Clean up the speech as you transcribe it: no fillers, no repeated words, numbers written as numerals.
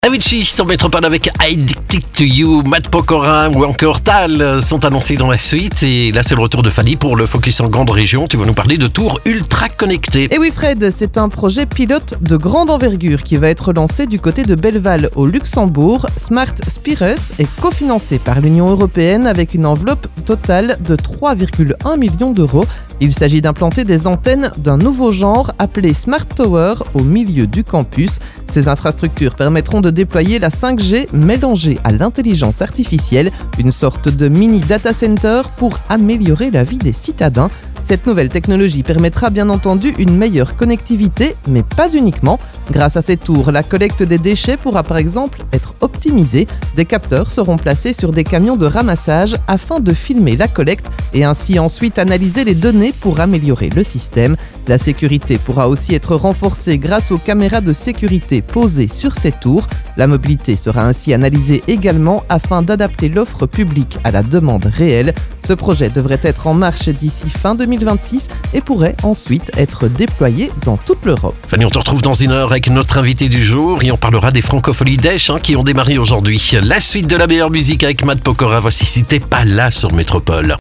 Avicii sur Métropole avec Addicted to You, Matt Pokora ou encore Tal sont annoncés dans la suite. Et là, c'est le retour de Fanny pour le Focus en grande région. Tu vas nous parler de Tours ultra connecté. Et oui Fred, c'est un projet pilote de grande envergure qui va être lancé du côté de Belleval au Luxembourg. Smart Spires est cofinancé par l'Union européenne avec une enveloppe totale de 3,1 millions d'euros. Il s'agit d'implanter des antennes d'un nouveau genre appelé Smart Tower au milieu du campus. Ces infrastructures permettront de déployer la 5G mélangée à l'intelligence artificielle, une sorte de mini data center pour améliorer la vie des citadins. Cette nouvelle technologie permettra bien entendu une meilleure connectivité, mais pas uniquement. Grâce à ces tours, la collecte des déchets pourra par exemple être optimisée. Des capteurs seront placés sur des camions de ramassage afin de filmer la collecte et ainsi ensuite analyser les données pour améliorer le système. La sécurité pourra aussi être renforcée grâce aux caméras de sécurité posées sur ces tours. La mobilité sera ainsi analysée également afin d'adapter l'offre publique à la demande réelle. Ce projet devrait être en marche d'ici fin 2026 et pourrait ensuite être déployé dans toute l'Europe. Fanny, on te retrouve dans une heure avec notre invité du jour et on parlera des francopholies d'Esch qui ont démarré aujourd'hui. La suite de la meilleure musique avec Matt Pokora, voici si t'es pas là sur Métropole.